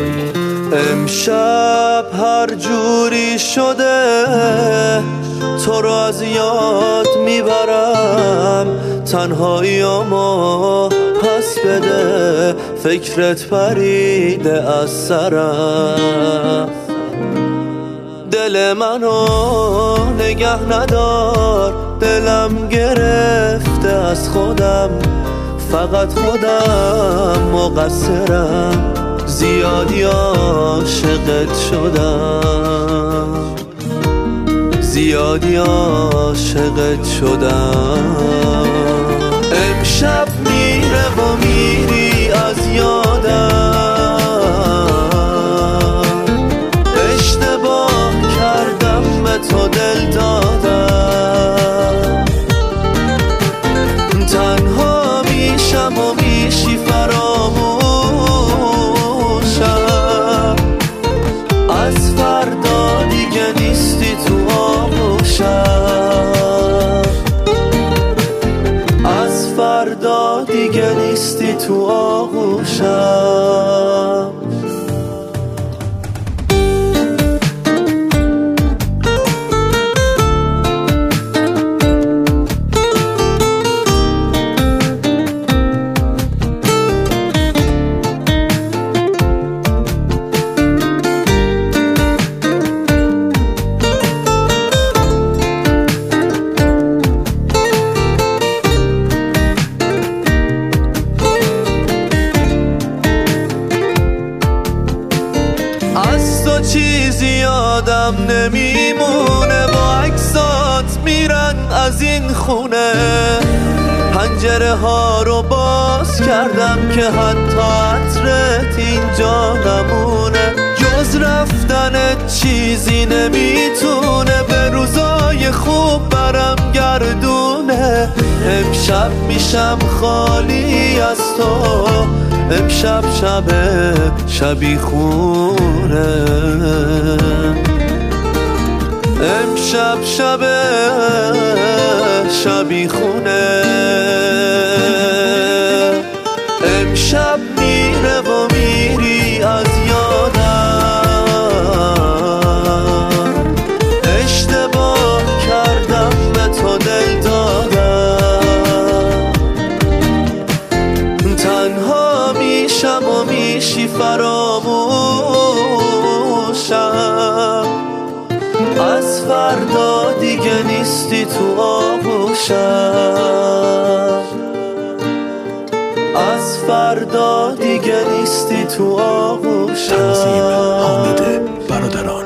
امشب هر جوری شده تو رو از یاد میبرم، تنهاییامو پس بده، فکرت پریده از سرم. دل منو نگه ندار، دلم گرفته از خودم، فقط خودم مقصرم، زیادی عاشقت شدم، زیادی عاشقت شدم. امشب میره و میری از یادم، اشتباه کردم به تو دل دادم، تنها میشم و میشی فراموشم، از فردا دیگه نیستی تو آغوشم، از فردا دیگه نیستی تو آغوشم. از تو چیزی یادم نمیمونه، با عکسات میرن از این خونه، پنجره ها رو باز کردم که حتی عطرت اینجا نمونه، جز رفتنت چیزی نمیتونه به روزای خوب برم گردونه. امشب میشم خالی از تو، امشب شب شبیخونه، امشب شب شبیخونه، امشب میره و میری از یادم، اشتباه کردم به تو دل دادم، تنها میشم و میشی فراموشم، از فردا دیگه نیستی تو آغوشم، از فردا دیگه نیستی تو آغوشم. تنظیم حامد برادران.